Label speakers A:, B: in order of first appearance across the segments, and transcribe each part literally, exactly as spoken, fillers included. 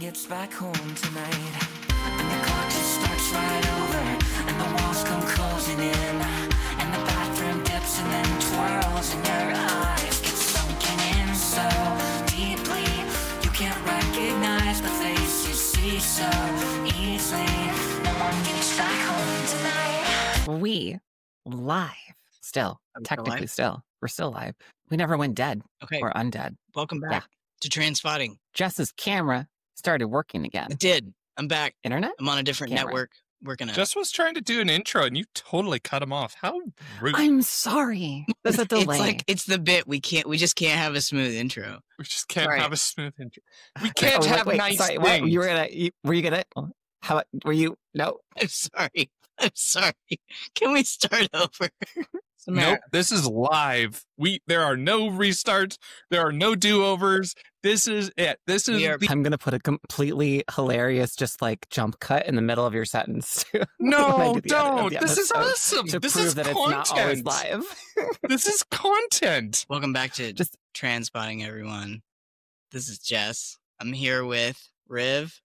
A: gets back home tonight, and the clock just starts right over, and the walls come closing in, and the bathroom dips and then twirls, and your eyes get sunken in so deeply you can't recognize the face you see so easily. No one gets back home tonight.
B: We live still,
C: Are we still
B: technically
C: live?
B: still, we're still live. We never went dead
C: Okay,
B: or undead.
C: welcome
B: Yeah.
C: back to Transpotting.
B: Jess's camera started working again.
C: It did. I'm back.
B: Internet?
C: I'm on a different
B: Camera.
C: network working out.
D: Jess was trying to do an intro and you totally cut him off. How rude.
B: I'm sorry. There's a delay.
C: It's like it's the bit we can't. We just can't have a smooth intro.
D: we just can't
C: Right.
D: have a smooth intro. We can't
B: Oh, wait,
D: have
B: wait,
D: nice
B: sorry,
D: things.
B: what? You were gonna? You, were you gonna? How? Were you? No.
C: I'm sorry. I'm sorry. Can we start over? Samara,
D: Nope, this is live. We there are no restarts. There are no do-overs. This is it. This is
C: We are-
D: the,
B: I'm gonna put a completely hilarious, just like jump cut in the middle of your sentence. when I
D: no,
B: do the edit of
D: don't.
B: the
D: This is
B: episode
D: awesome.
B: To
D: This
B: prove
D: is
B: that
D: content.
B: it's not always live.
D: This is content.
C: welcome back to
B: Just
C: Transpotting, everyone. This is Jess. I'm here with Riv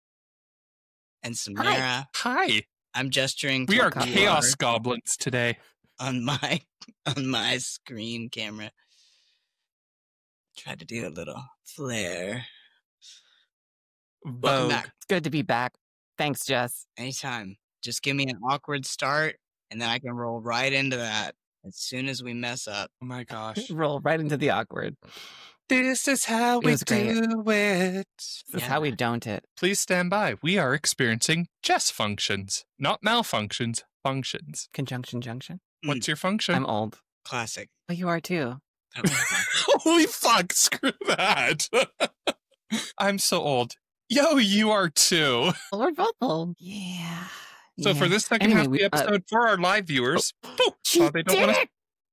C: and Samara.
D: Hi.
C: I'm gesturing.
D: We
C: to
D: are
C: a
D: chaos
C: car
D: goblins today.
C: on my on my screen camera. Tried to do a little flare. Welcome
D: Vogue.
C: back.
B: it's good to be back. Thanks, Jess.
C: Anytime. Just give me an awkward start, and then I can roll right into that as soon as we mess up.
D: Oh my gosh.
B: Roll right into the awkward.
D: This is how
B: It
D: we
B: was great.
D: do it.
B: This is
C: Yeah.
B: how we don't it.
D: Please stand by. We are experiencing Jess functions, not malfunctions, functions.
B: Conjunction junction.
D: What's your function?
B: I'm old.
C: Classic.
B: Oh, you are too.
C: That was fun.
D: Holy fuck, screw that. I'm so old. Yo, you are too.
B: Well, we're both old. Yeah.
D: So for
B: yeah.
D: this second
B: Anyway,
D: half of
B: we-
D: the
B: uh,
D: episode, for our live viewers, oh,
B: She
D: oh, they don't
B: did
D: want to.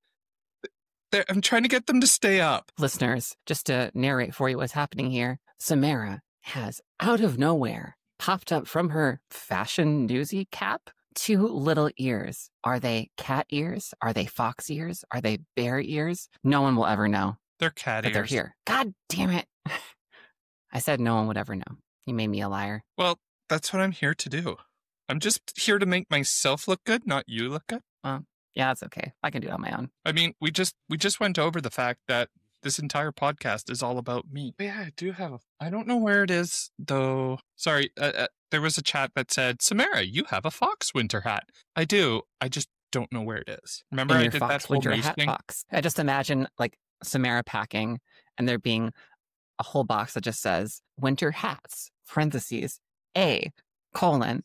B: it!
D: I'm trying to get them to stay up.
B: Listeners, just to narrate for you what's happening here, Samara has out of nowhere popped up from her fashion newsy cap two little ears. Are they cat ears? Are they fox ears? Are they bear ears? No one will ever know
D: They're cat
B: that
D: ears.
B: they're here. God damn it. I said no one would ever know. You made me a liar.
D: Well, that's what I'm here to do. I'm just here to make myself look good, not you look good.
B: Yeah, that's okay. I can do it on my own.
D: I mean, we just we just went over the fact that this entire podcast is all about me. But yeah, I do have a. I don't know where it is though. Sorry, uh, uh, there was a chat that said, "Samara, you have a fox winter hat." I do. I just don't know where it is. Remember,
B: In
D: I
B: your
D: did
B: fox
D: that whole
B: winter
D: news
B: hat
D: thing.
B: box. I just imagine like Samara packing and there being a whole box that just says winter hats, parentheses, A, colon,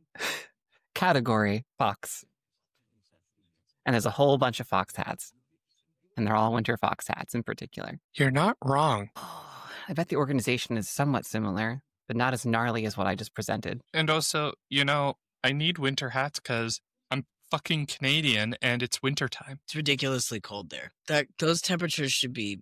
B: category, fox. And there's a whole bunch of fox hats. And they're all winter fox hats in particular.
D: You're not wrong.
B: Oh, I bet the organization is somewhat similar, but not as gnarly as what I just presented.
D: And also, you know, I need winter hats because I'm fucking Canadian and it's wintertime.
C: It's ridiculously cold there. That those temperatures should be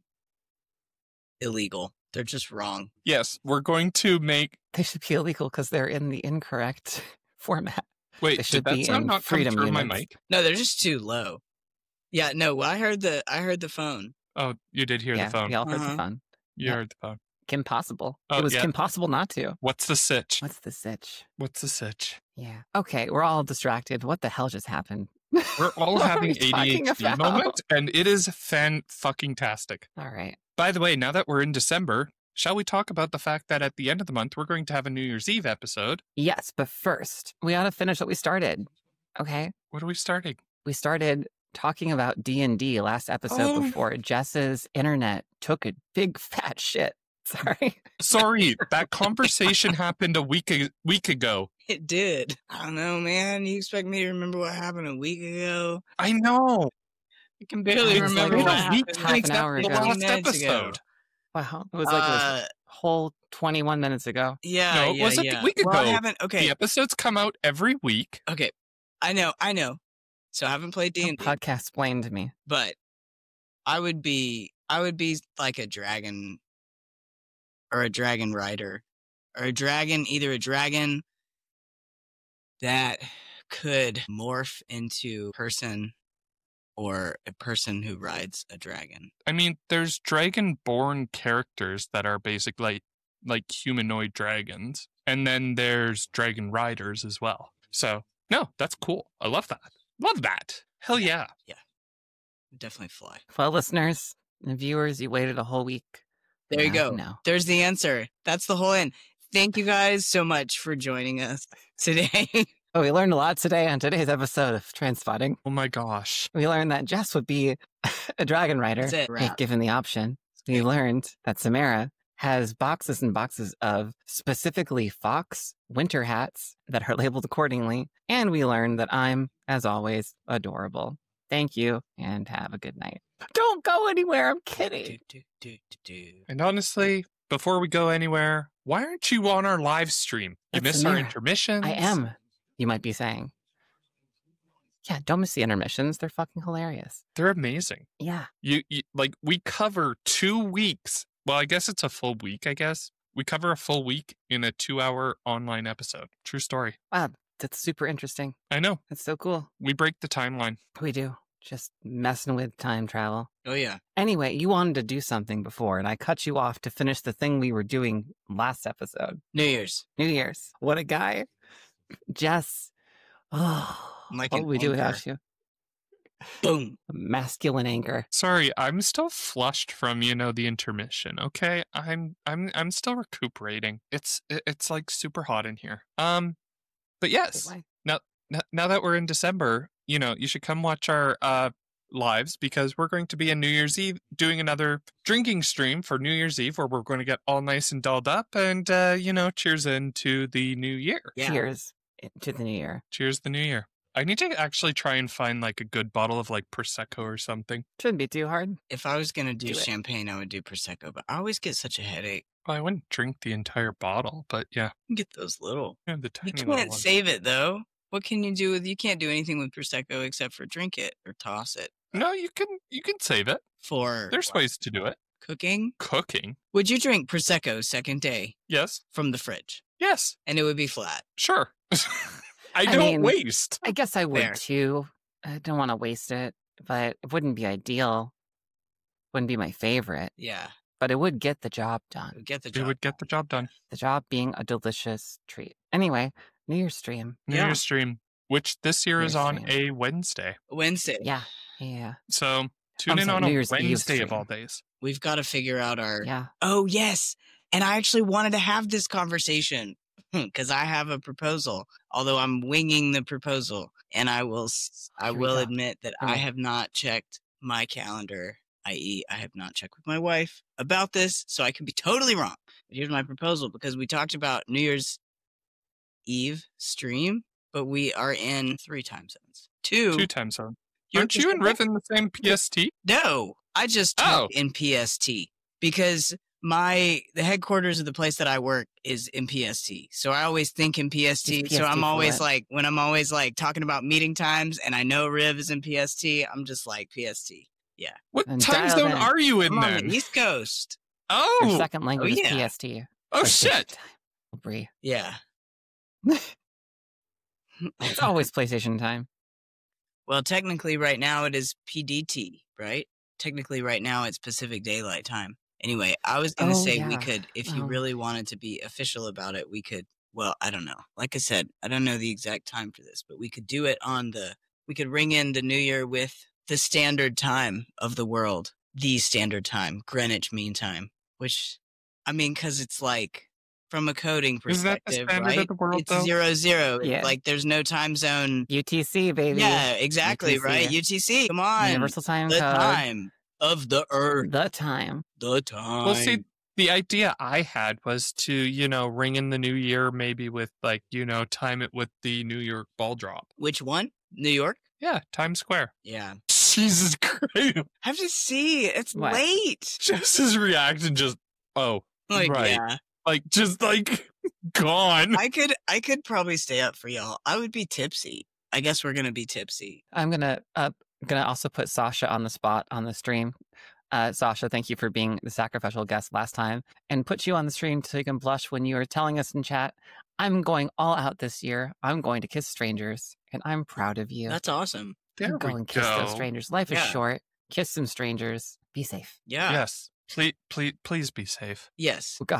C: illegal. They're just wrong.
D: Yes, we're going to make.
B: They should be illegal because they're in the incorrect format.
D: Wait,
B: They should
D: did that
B: be
D: sound
B: in
D: not come
B: freedom
D: through my
B: units.
D: mic?
C: No, they're just too low. Yeah, no. I heard the I heard the phone.
D: Oh, you did hear
B: yeah,
D: the phone.
B: we all heard
C: Uh-huh.
B: the phone.
D: You
B: yeah.
D: heard the phone.
B: Kim Possible.
D: Oh,
B: it was
D: yeah.
B: Kim Possible not to.
D: What's the sitch?
B: What's the sitch?
D: What's the sitch?
B: Yeah. Okay, we're all distracted. What the hell just happened?
D: We're all
B: What are
D: having
B: we
D: A
B: talking
D: D H D
B: about?
D: moment, and it is fan fucking tastic.
B: All right.
D: By the way, now that we're in December, shall we talk about the fact that at the end of the month we're going to have a New Year's Eve episode?
B: Yes, but first, we ought to finish what we started. Okay?
D: What are we starting?
B: We started talking about D and D last episode
D: Oh.
B: before Jess's internet took a big fat shit. Sorry.
D: Sorry, that conversation happened a week a- week ago.
C: It did. I don't know, man. You expect me to remember what happened a week ago?
D: I know.
C: I can barely
B: It was
C: remember
B: like
C: what
B: a
C: happened
B: week, half an hour
D: the
B: ago.
D: last
C: minutes ago.
D: episode.
B: Wow. It was like it was
C: Uh,
B: a whole twenty-one minutes ago.
C: yeah,
D: No, it
C: yeah,
D: wasn't a
C: yeah.
D: week
C: Well, I
D: ago.
C: haven't. Okay,
D: The episodes come out every week.
C: okay. I know, I know. So I haven't played D
B: Don't
C: and D,
B: podcast explained to me.
C: but I would be, I would be like a dragon, or a dragon rider, or a dragon, either a dragon that could morph into a person, or a person who rides a dragon.
D: I mean, there's dragon-born characters that are basically like humanoid dragons. And then there's dragon riders as well. So, no, that's cool. I love that. Love that. Hell yeah.
C: Definitely fly.
B: Well, listeners and viewers, you waited a whole week.
C: There you
B: Now
C: go.
B: know.
C: There's the answer. That's the whole end. Thank you guys so much for joining us today.
B: Oh, we learned a lot today on today's episode of Trainspotting.
D: Oh my gosh.
B: We learned that Jess would be a dragon rider
C: That's it.
B: if
C: Wrap.
B: given the option. We learned that Samara has boxes and boxes of specifically fox winter hats that are labeled accordingly. And we learned that I'm, as always, adorable. Thank you and have a good night. Don't go anywhere. I'm kidding.
C: Do, do, do, do, do.
D: And honestly, before we go anywhere, why aren't you on our live stream? You
B: That's
D: miss our
B: Samara.
D: intermissions?
B: I am, you might be saying. Yeah, don't miss the intermissions. They're fucking hilarious.
D: They're amazing.
B: Yeah.
D: You, you like we cover two weeks. Well, I guess it's a full week, I guess. We cover a full week in a two hour online episode. True story.
B: Wow, that's super interesting.
D: I know.
B: That's so cool.
D: We break the timeline.
B: We do. Just messing with time travel.
C: Oh, yeah.
B: Anyway, you wanted to do something before, and I cut you off to finish the thing we were doing last episode.
C: New Year's.
B: New Year's. What a guy. Jess. Oh,
C: I'm like
B: what
C: an
B: would we do
C: anchor.
B: without you?
C: Boom.
B: Masculine anger.
D: Sorry, I'm still flushed from, you know, the intermission, okay? I'm I'm I'm still recuperating. It's it- it's like super hot in here. Um but yes,
B: Why?
D: now now that we're in December, you know, you should come watch our uh lives because we're going to be on New Year's Eve doing another drinking stream for New Year's Eve where we're going to get all nice and dolled up and uh, you know, cheers into the new year.
C: Yeah.
B: Cheers to the new year.
D: Cheers the new year. I need to actually try and find like a good bottle of like Prosecco or something.
B: Shouldn't be too hard.
C: If I was going to do,
B: Do it.
C: champagne, I would do Prosecco, but I always get such a headache.
D: Well, I wouldn't drink the entire bottle, but yeah,
C: You get those little.
D: yeah the
C: You
D: tiny little
C: can't
D: one.
C: save it, though. What can you do with, you can't do anything with Prosecco except for drink it or toss it.
D: No, you can you can save it.
C: For
D: There's
C: what,
D: ways to do it.
C: cooking.
D: Cooking.
C: Would you drink Prosecco second day
D: Yes.
C: from the fridge?
D: Yes.
C: And it would be flat.
D: Sure. I
B: I
D: don't
B: mean-
D: waste.
B: I guess I would
C: Fair.
B: too. I don't want to waste it, but it wouldn't be ideal. Wouldn't be my favorite,
C: Yeah.
B: but it would get the job
C: It
B: done.
C: would get the
D: It
C: job.
D: would get the job done.
B: The job being a delicious treat. Anyway, New Year's stream.
D: New
C: Yeah.
D: Year's stream, which this year
B: New
D: is
B: Year's
D: on
B: stream.
D: a Wednesday.
C: Wednesday.
B: Yeah, yeah,
D: So tune
B: I'm
D: in
B: sorry,
D: on
B: New
D: a
B: Year's Eve
D: Wednesday of
B: stream.
D: all days.
C: We've got to figure out our.
B: yeah.
C: Oh, yes. And I actually wanted to have this conversation because I have a proposal, although I'm winging the proposal. And I will, s- I
B: Here we
C: will
B: go.
C: admit that
B: Here
C: I
B: we-
C: have not checked my calendar, that is, I have not checked with my wife about this. So I could be totally wrong. But here's my proposal because we talked about New Year's Eve stream, but we are in three time zones. Two.
D: Two time zone.
C: You're
D: Aren't you and
C: Pacific?
D: Riv in the same P S T?
C: No, I just
D: Oh.
C: took in P S T because my the headquarters of the place that I work is in P S T. So I always think in P S T.
B: Is
C: So
B: P S T
C: I'm always
B: fluent?
C: like when I'm always like talking about meeting times and I know Riv is in P S T, I'm just like P S T.
D: What
B: And
D: time
B: dial
D: zone
B: in.
D: are you in
C: I'm on
D: then?
C: the East Coast.
B: Your
D: Oh,
B: second language
C: yeah.
B: is P S T.
D: oh
B: PlayStation
D: shit.
B: time. Brie.
C: Yeah.
B: It's always PlayStation time.
C: Well, technically right now it is P D T, right? Technically right now it's Pacific Daylight Time. Anyway, I was going to
B: Oh,
C: say we
B: yeah.
C: could, if you
B: Oh.
C: really wanted to be official about it, we could, well, I don't know. Like I said, I don't know the exact time for this, but we could do it on the, we could ring in the new year with the standard time of the world, the standard time, Greenwich Mean Time, which, I mean, because it's like, from a coding
D: Is that
C: perspective,
D: the standard
C: right?
D: of the world,
C: it's
D: though?
C: zero zero. It's
B: Yeah.
C: Like there's no time zone.
B: U T C, baby.
C: Yeah, exactly,
B: U T C.
C: right? U T C, come on.
B: Universal time
C: The
B: code.
C: time of the earth.
B: The time.
C: The time.
D: Well, see, the idea I had was to, you know, ring in the new year maybe with like, you know, time it with the New York ball drop.
C: Which one? New York?
D: Yeah, Times Square.
C: Yeah.
D: Jesus Christ.
C: Have to see. It's
B: What?
C: late.
D: Jess's reaction just, oh,
C: Like,
D: Right.
C: yeah.
D: like, just like gone.
C: I could I could probably stay up for y'all. I would be tipsy. I guess we're gonna be tipsy.
B: I'm gonna uh gonna also put Sasha on the spot on the stream. Uh, Sasha, thank you for being the sacrificial guest last time, and put you on the stream so you can blush when you were telling us in chat. I'm going all out this year. I'm going to kiss strangers, and I'm proud of you.
C: That's awesome.
D: There
B: go
D: we
B: and kiss
D: go.
B: those strangers. Life is
C: Yeah.
B: short. Kiss some strangers. Be safe.
C: Yeah.
D: Yes. Please, please, please be safe.
C: Yes.
B: Oh, God,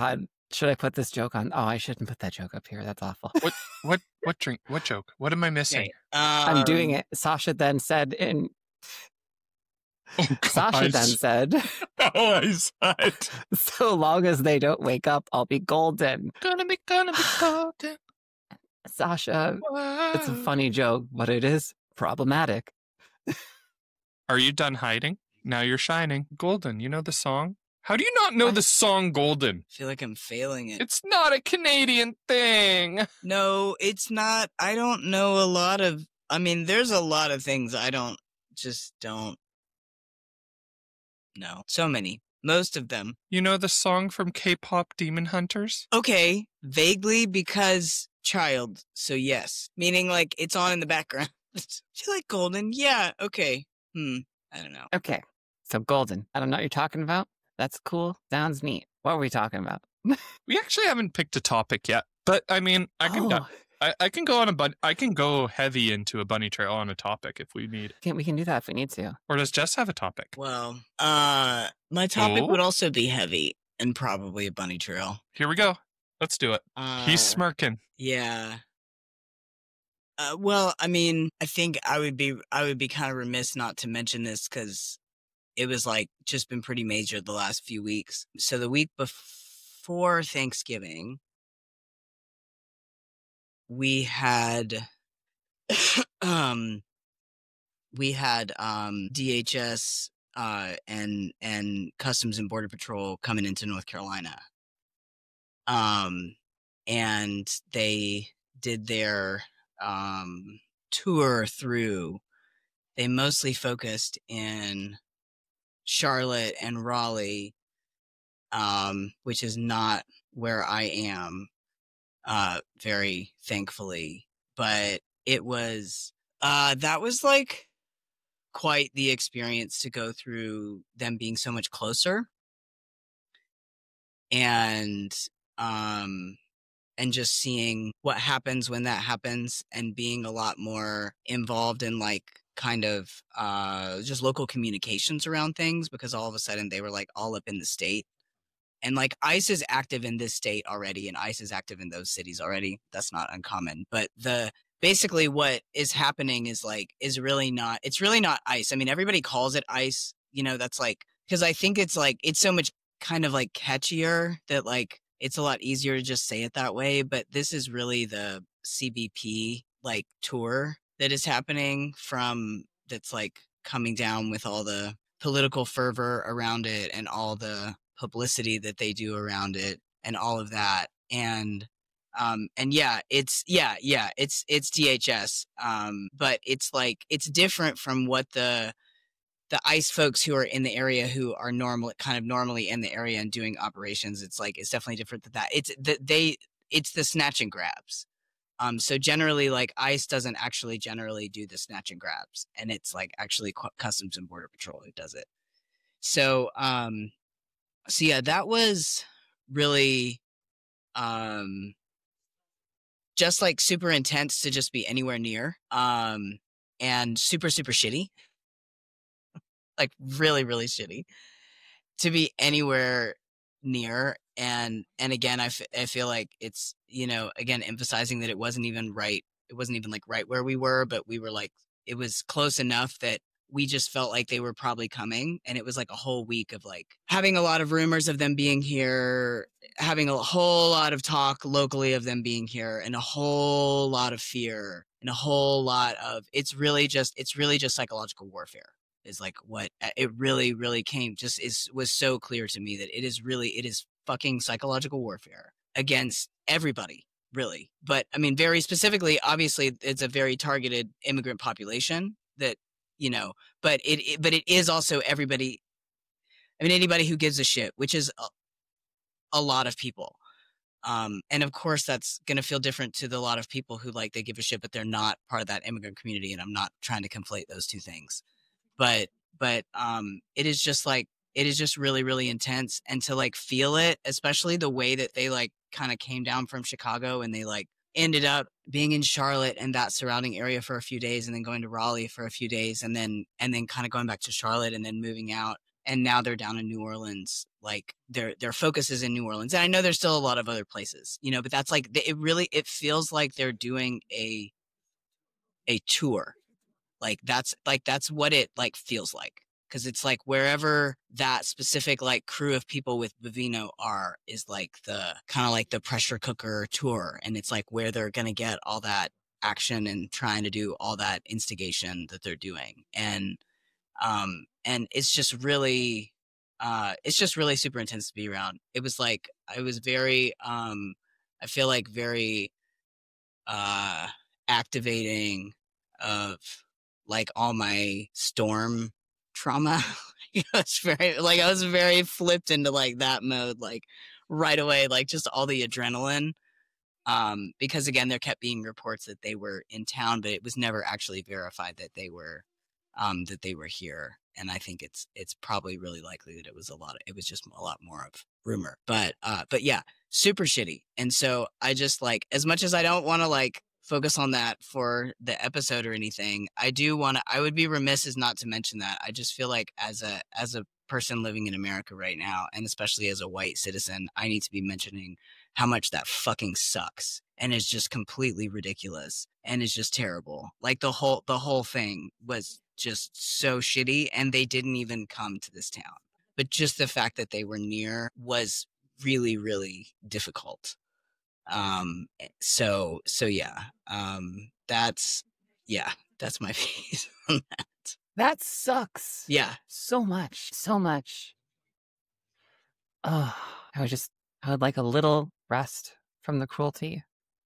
B: Should I put this joke on? Oh, I shouldn't put that joke up here. That's awful.
D: What what what drink? What joke? What am I missing?
C: Okay.
B: I'm doing
C: um,
B: it. Sasha then said in
D: Oh,
B: Sasha then
D: guys.
B: said,
D: Oh, I said.
B: so long as they don't wake up, I'll be golden.
D: Gonna be, gonna be golden.
B: Sasha, it's a funny joke, but it is problematic.
D: Are you done hiding? Now you're shining. Golden. You know the song? How do you not know
B: What?
D: the song Golden?
C: I feel like I'm failing it.
D: It's not a Canadian thing.
C: No, it's not. I don't know a lot of. I mean, there's a lot of things I don't just don't know. So many. Most of them.
D: You know the song from K-pop Demon Hunters?
C: Okay, vaguely because child. So yes, meaning like it's on in the background. Do you like Golden? Yeah. Okay. Hmm. I don't know.
B: Okay, so golden. I don't know what you're talking about. That's cool. Sounds neat. What were we talking about?
D: We actually haven't picked a topic yet, but I mean, I can
B: Oh,
D: I, I can go on a bun- I can go heavy into a bunny trail on a topic if we need.
B: can, we can do that if we need to.
D: Or does Jess have a topic?
C: Well, uh, my topic
D: Oh?
C: would also be heavy and probably a bunny trail.
D: Here we go. Let's do it.
C: Uh,
D: He's smirking.
C: Yeah. Uh, well, I mean, I think I would be I would be kind of remiss not to mention this because it was like just been pretty major the last few weeks. So the week before Thanksgiving, we had um we had um D H S uh and and Customs and Border Patrol coming into North Carolina. Um and they did their um tour through. They mostly focused in Charlotte and Raleigh, um, which is not where I am, uh, very thankfully. But it was, uh, that was like quite the experience to go through them being so much closer. And, um, and just seeing what happens when that happens and being a lot more involved in like kind of uh just local communications around things because all of a sudden they were like all up in the state and like ICE is active in this state already and ICE is active in those cities already. That's not uncommon, but the basically what is happening is like is really not it's really not ICE. I mean, everybody calls it ICE, you know, that's like because I think it's like it's so much kind of like catchier that like it's a lot easier to just say it that way, but this is really the C B P like tour that is happening from that's like coming down with all the political fervor around it and all the publicity that they do around it and all of that. And um and yeah, it's yeah, yeah, it's it's D H S. Um but it's like it's different from what the the ICE folks who are in the area who are normal kind of normally in the area and doing operations. It's like it's definitely different than that. It's that they it's the snatch and grabs. Um, so generally, like ICE doesn't actually generally do the snatch and grabs, and it's like actually Cu- Customs and Border Patrol who does it. So, um, so yeah, that was really, um, just like super intense to just be anywhere near, um, and super super shitty, like really really shitty to be anywhere near. And and again, I, f- I feel like it's, you know, again, emphasizing that it wasn't even right. It wasn't even like right where we were, but we were like, it was close enough that we just felt like they were probably coming. And it was like a whole week of like having a lot of rumors of them being here, having a whole lot of talk locally of them being here, and a whole lot of fear and a whole lot of, it's really just, it's really just psychological warfare is like what it really, really came just is, was so clear to me that it is really, it is fucking psychological warfare against everybody, really. But I mean, very specifically, obviously, it's a very targeted immigrant population that, you know, but it, it but it is also everybody. I mean, anybody who gives a shit, which is a, a lot of people. Um, and of course, that's going to feel different to the lot of people who like they give a shit, but they're not part of that immigrant community. And I'm not trying to conflate those two things. But but um, it is just like, it is just really, really intense. And to like feel it, especially the way that they like kind of came down from Chicago and they like ended up being in Charlotte and that surrounding area for a few days and then going to Raleigh for a few days and then and then kind of going back to Charlotte and then moving out. and now they're down in New Orleans. Like their their focus is in New Orleans, and I know there's still a lot of other places, you know, but that's like it really it feels like they're doing a a tour. Like that's like that's what it like feels like, because it's like wherever that specific like crew of people with Vivino are is like the kind of like the pressure cooker tour, and it's like where they're gonna get all that action and trying to do all that instigation that they're doing, and um and it's just really uh it's just really super intense to be around. It was like I was very um I feel like very uh activating of like all my storm trauma. It's very like I was very flipped into like that mode like right away, like just all the adrenaline. Um, because again, there kept being reports that they were in town, but it was never actually verified that they were um that they were here. And I think it's it's probably really likely that it was a lot of it was just a lot more of rumor. But uh but yeah, super shitty. And so I just like, as much as I don't want to like focus on that for the episode or anything, I do want to I would be remiss as not to mention that. I just feel like as a as a person living in America right now, and especially as a white citizen, I need to be mentioning how much that fucking sucks and is just completely ridiculous and is just terrible. Like the whole the whole thing was just so shitty, and they didn't even come to this town. But just the fact that they were near was really, really difficult. Um, so, so yeah, um, that's, yeah, that's my piece on that.
B: That sucks.
C: Yeah.
B: So much. So much. Oh, I would just, I would like a little rest from the cruelty.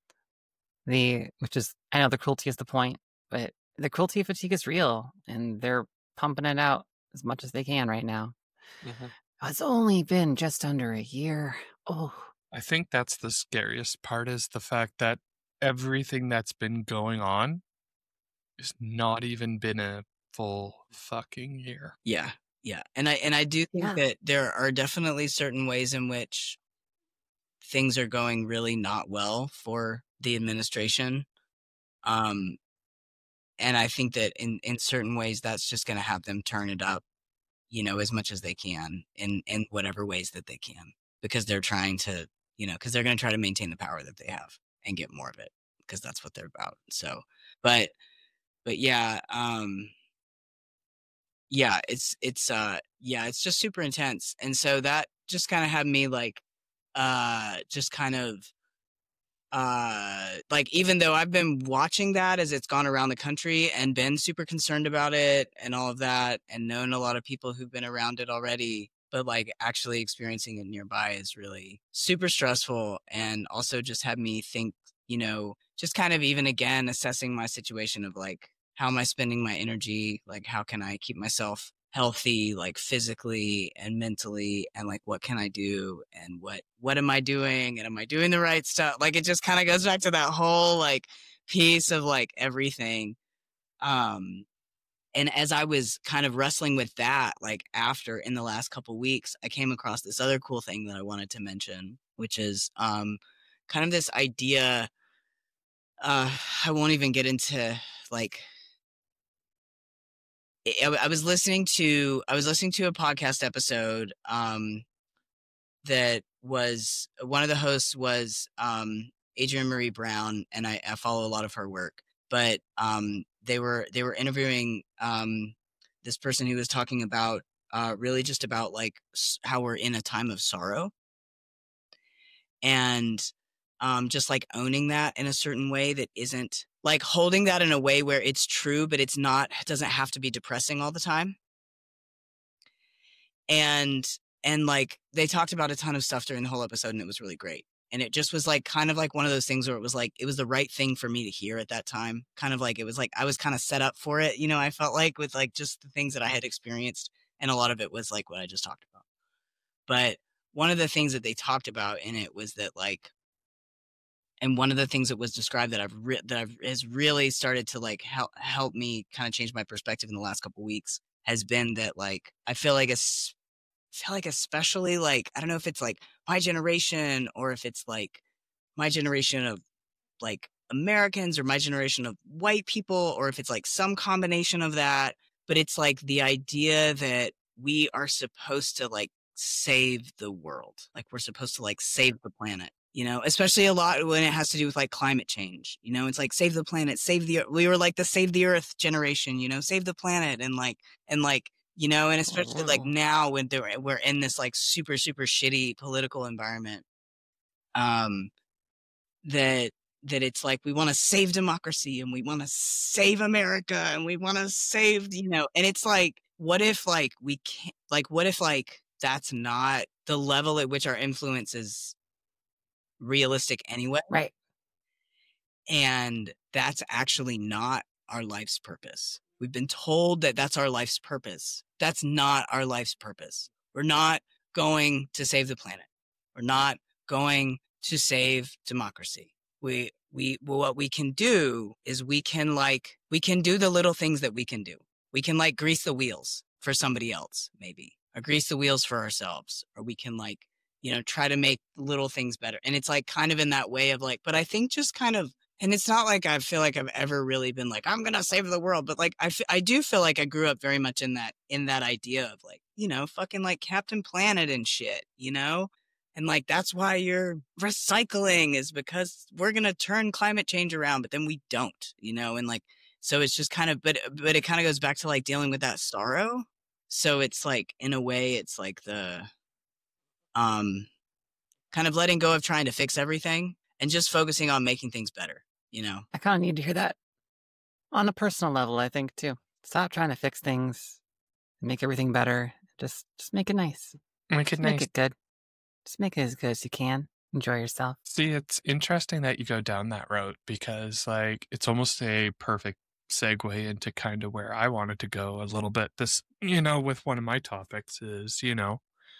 B: The, which is, I know the cruelty is the point, but the cruelty fatigue is real, and they're pumping it out as much as they can right now.
E: Mhm.
B: It's only been just under a year. Oh,
D: I think that's the scariest part, is the fact that everything that's been going on has not even been a full fucking year.
C: Yeah. Yeah. And I, and I do think
B: Yeah.
C: that there are definitely certain ways in which things are going really not well for the administration. Um, and I think that in, in certain ways, that's just going to have them turn it up, you know, as much as they can in, in whatever ways that they can, because they're trying to, you know, because they're going to try to maintain the power that they have and get more of it, because that's what they're about. So, but, but yeah, um, yeah, it's, it's, uh, yeah, it's just super intense. And so that just kind of had me like, uh, just kind of, uh, like, even though I've been watching that as it's gone around the country and been super concerned about it and all of that, and known a lot of people who've been around it already, but like actually experiencing it nearby is really super stressful, and also just had me think, you know, just kind of even again assessing my situation of like, how am I spending my energy? Like, how can I keep myself healthy, like physically and mentally, and like, what can I do, and what what am I doing, and am I doing the right stuff? Like, it just kind of goes back to that whole like piece of like everything. Um, and as I was kind of wrestling with that, like after in the last couple weeks, I came across this other cool thing that I wanted to mention, which is um, kind of this idea. Uh, I won't even get into like. I, I was listening to I was listening to a podcast episode um, that was one of the hosts was um, Adrienne Marie Brown, and I, I follow a lot of her work. But um, they were they were interviewing um, this person who was talking about uh, really just about like how we're in a time of sorrow, and um, just like owning that in a certain way that isn't like holding that in a way where it's true, but it's not, it doesn't have to be depressing all the time. And, and like, they talked about a ton of stuff during the whole episode, and it was really great. And it just was like, kind of like one of those things where it was like, it was the right thing for me to hear at that time. Kind of like, it was like, I was kind of set up for it. You know, I felt like with like just the things that I had experienced, and a lot of it was like what I just talked about. But one of the things that they talked about in it was that like, and one of the things that was described that I've re- that I've has really started to like help help me kind of change my perspective in the last couple of weeks has been that like I feel like it's feel like especially like I don't know if it's like my generation or if it's like my generation of like Americans or my generation of white people, or if it's like some combination of that, but it's like the idea that we are supposed to like save the world. Like we're supposed to like save the planet, you know, especially a lot when it has to do with like climate change, you know, it's like save the planet, save the, we were like the save the earth generation, you know, save the planet. And like, and like, you know, and especially like
B: Whoa.
C: now when there, we're in this like super, super shitty political environment, um, that, that it's like, we want to save democracy and we want to save America and we want to save, you know, and it's like, what if like we can't, like, what if like that's not the level at which our influence is realistic anyway?
B: Right.
C: And that's actually not our life's purpose. We've been told that that's our life's purpose. That's not our life's purpose. We're not going to save the planet. We're not going to save democracy. We, we, well, what we can do is we can like, we can do the little things that we can do. We can like grease the wheels for somebody else, maybe, or grease the wheels for ourselves, or we can like, you know, try to make little things better. And it's like kind of in that way of like, but I think just kind of, and it's not like I feel like I've ever really been like, I'm going to save the world. But like, I, f- I do feel like I grew up very much in that, in that idea of like, you know, fucking like Captain Planet and shit, you know? And like, that's why you're recycling is because we're going to turn climate change around, but then we don't, you know? And like, so it's just kind of, but, but it kind of goes back to like dealing with that sorrow. So it's like, in a way, it's like the, um, kind of letting go of trying to fix everything and just focusing on making things better, you know?
B: I kind of need to hear that on a personal level, I think, too. Stop trying to fix things, make everything better. Just just make it nice.
D: Make it
B: Just
D: nice.
B: make it good. Just make it as good as you can. Enjoy yourself.
D: See, it's interesting that you go down that route because, like, it's almost a perfect segue into kind of where I wanted to go a little bit. This, you know, with one of my topics is, you know,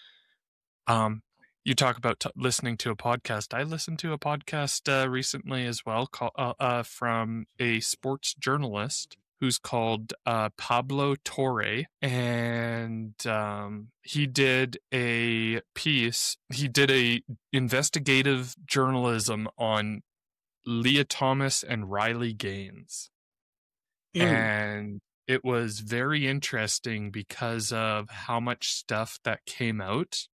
D: um, you talk about t- listening to a podcast. I listened to a podcast uh, recently as well, call, uh, uh, from a sports journalist who's called uh, Pablo Torre, and um, he did a piece. He did a investigative journalism on Leah Thomas and Riley Gaines,
C: Mm.
D: and it was very interesting because of how much stuff that came out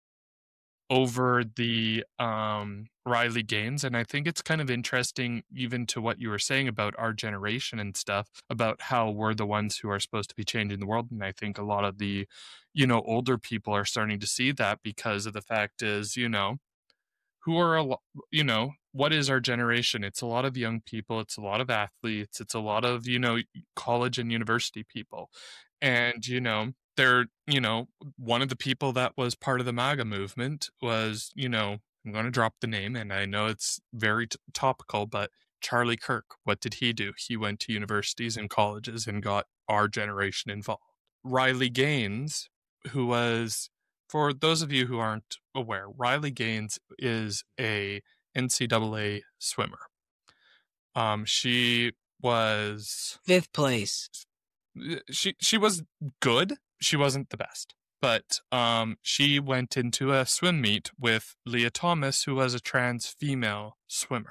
D: over the um, Riley Gaines. And I think it's kind of interesting, even to what you were saying about our generation and stuff, about how we're the ones who are supposed to be changing the world. And I think a lot of the, you know, older people are starting to see that because of the fact is, you know, who are, a lo- you know, what is our generation? It's a lot of young people. It's a lot of athletes. It's a lot of, you know, college and university people. And, you know, they're, you know, one of the people that was part of the MAGA movement was, you know, I'm going to drop the name, and I know it's very t- topical, but Charlie Kirk. What did he do? He went to universities and colleges and got our generation involved. Riley Gaines, who was, for those of you who aren't aware, Riley Gaines is a N C double A swimmer. Um, she was
C: Fifth place.
D: she she was good. She wasn't the best, but um, she went into a swim meet with Leah Thomas, who was a trans female swimmer,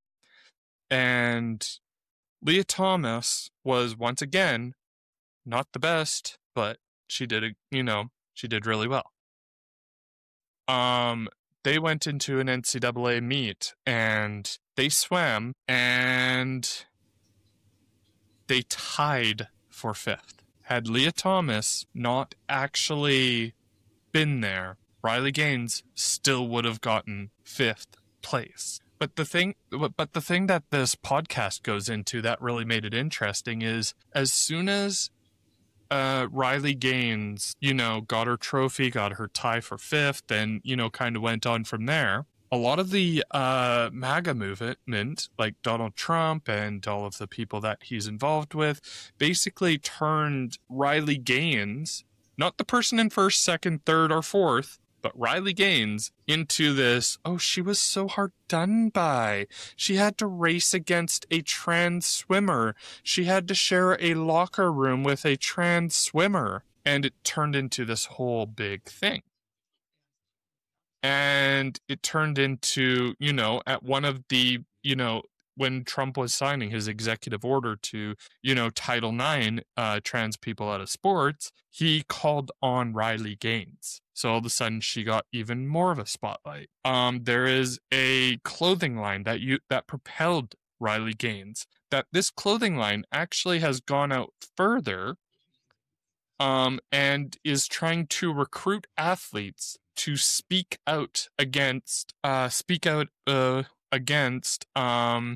D: and Leah Thomas was once again not the best, but she did a, you know, she did really well. Um, they went into an N C double A meet and they swam and they tied for fifth. Had Leah Thomas not actually been there, Riley Gaines still would have gotten fifth place. But the thing, but the thing that this podcast goes into that really made it interesting is as soon as uh, Riley Gaines, you know, got her trophy, got her tie for fifth, and, you know, kind of went on from there, a lot of the uh, MAGA movement, like Donald Trump and all of the people that he's involved with, basically turned Riley Gaines, not the person in first, second, third, or fourth, but Riley Gaines, into this, oh, she was so hard done by. She had to race against a trans swimmer. She had to share a locker room with a trans swimmer. And it turned into this whole big thing. And it turned into, you know, at one of the, you know, when Trump was signing his executive order to, you know, Title nine, uh, trans people out of sports, he called on Riley Gaines. So all of a sudden she got even more of a spotlight. Um, there is a clothing line that you that propelled Riley Gaines. That this clothing line actually has gone out further, um, and is trying to recruit athletes to speak out against, uh, speak out uh, against um,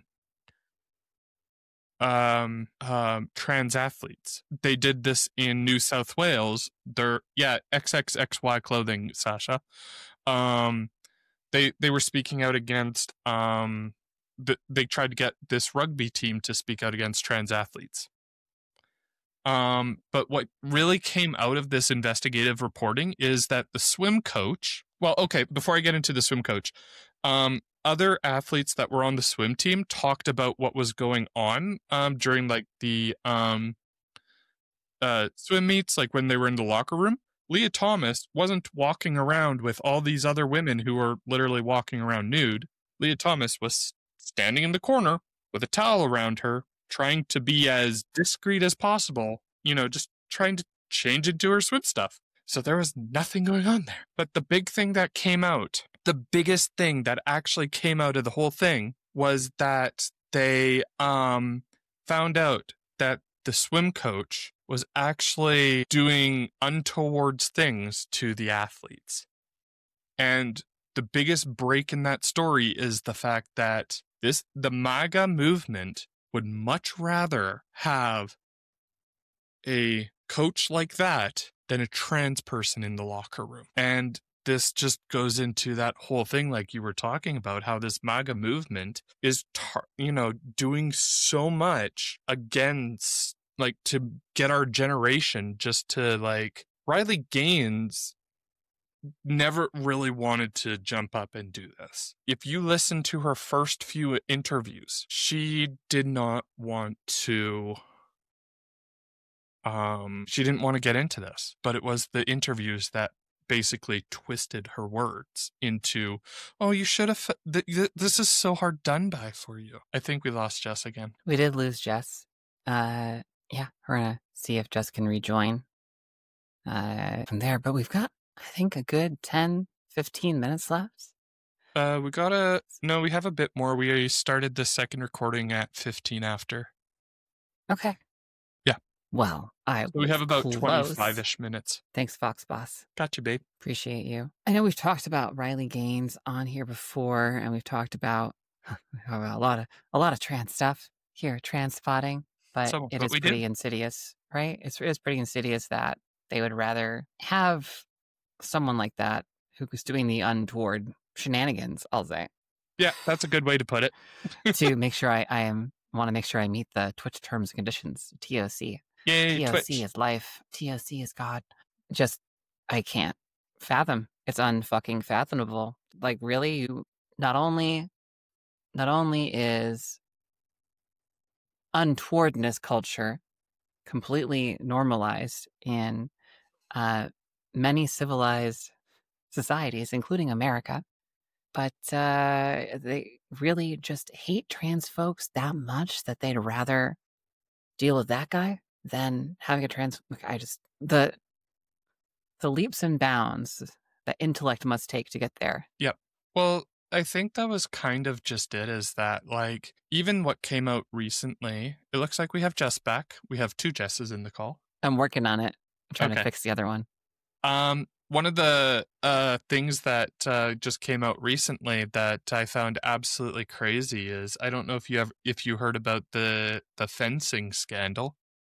D: um, um, trans athletes. They did this in New South Wales. They're yeah, X X X Y clothing, Sasha. Um, they they were speaking out against. Um, the, they tried to get this rugby team to speak out against trans athletes. Um, but what really came out of this investigative reporting is that the swim coach, well, okay, before I get into the swim coach, um, other athletes that were on the swim team talked about what was going on um, during like the um, uh, swim meets, like when they were in the locker room. Leah Thomas wasn't walking around with all these other women who were literally walking around nude. Leah Thomas was standing in the corner with a towel around her, trying to be as discreet as possible, you know, just trying to change into her swim stuff. So there was nothing going on there. But the big thing that came out, the biggest thing that actually came out of the whole thing was that they um, found out that the swim coach was actually doing untoward things to the athletes. And the biggest break in that story is the fact that this the MAGA movement would much rather have a coach like that than a trans person in the locker room. And this just goes into that whole thing like you were talking about, how this MAGA movement is, tar- you know, doing so much against, like, to get our generation just to, like, Riley Gaines never really wanted to jump up and do this. If you listen to her first few interviews, she did not want to um she didn't want to get into this, but it was the interviews that basically twisted her words into, oh, you should have th- th- this is so hard done by for you. I think we lost Jess again.
B: We did lose Jess. Uh yeah, we're gonna see if Jess can rejoin uh from there, but we've got, I think, a good ten, fifteen minutes left.
D: Uh, we gotta, no, we have a bit more. We started the second recording at fifteen after.
B: Okay.
D: Yeah.
B: Well, I
D: So we have about
B: close.
D: twenty-five-ish minutes.
B: Thanks, Fox Boss.
D: Gotcha, babe.
B: Appreciate you. I know we've talked about Riley Gaines on here before, and we've talked about, about a lot of a lot of trans stuff here, trans spotting, but
D: So,
B: it
D: what
B: is
D: we
B: pretty
D: did.
B: insidious, right? It's, it's pretty insidious that they would rather have someone like that who was doing the untoward shenanigans, I'll say,
D: Yeah, that's a good way to put it.
B: to make sure I, I am want to make sure I meet the Twitch terms and conditions. T O C.
D: Yay,
B: T O C
D: Twitch.
B: is life. T O C is God. Just, I can't fathom. It's unfucking fathomable. Like, really, you not only, not only is untowardness culture completely normalized in uh, many civilized societies, including America, but uh, they really just hate trans folks that much that they'd rather deal with that guy than having a trans. I just the the leaps and bounds that intellect must take to get there.
D: Well, I think that was kind of just it, is that, like, even what came out recently, it looks like we have Jess back. We have two Jesses in the call.
B: I'm working on it. I'm trying
D: Okay.
B: to fix the other one.
D: Um, one of the uh, things that uh, just came out recently that I found absolutely crazy is, I don't know if you have if you heard about the the fencing scandal.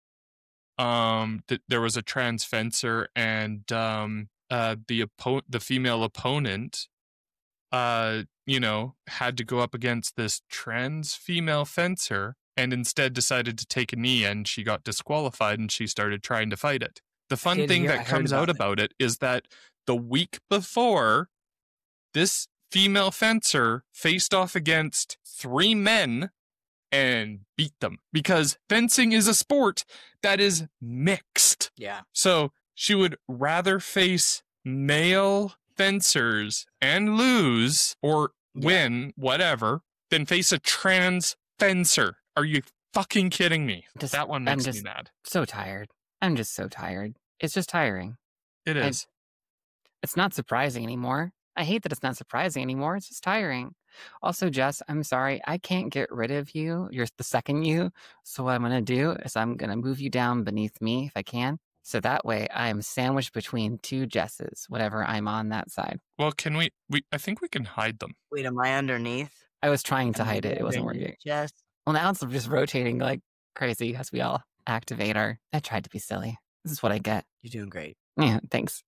D: Um, th- there was a trans fencer, and um, uh, the oppo- the female opponent, uh, you know, had to go up against this trans female fencer, and instead decided to take a knee, and she got disqualified, and she started trying to fight it. The fun
B: did
D: thing
B: hear- I
D: that
B: heard
D: comes
B: about
D: out
B: it.
D: about it is that the week before, this female fencer faced off against three men and beat them, because fencing is a sport that is mixed.
C: Yeah.
D: So she would rather face male fencers and lose or
C: Yeah.
D: win, whatever, than face a trans fencer. Are you fucking kidding me?
B: Just-
D: that one
B: I'm
D: makes
B: just-
D: me mad.
B: So tired. I'm just so tired. It's just tiring.
D: It
B: I-
D: is.
B: It's not surprising anymore. I hate that it's not surprising anymore. It's just tiring. Also, Jess, I'm sorry. I can't get rid of you. You're the second you. So what I'm going to do is I'm going to move you down beneath me if I can. So that way I am sandwiched between two Jesses, whatever I'm on that side.
D: Well, can we, we? I think we can hide them.
C: Wait, am I underneath?
B: I was trying to
C: Am I
B: hide it. It wasn't
C: underneath,
B: working.
C: Jess?
B: Well, now it's just rotating like crazy as we all activate our... I tried to be silly. This is what I get.
C: You're doing great.
B: Yeah, thanks.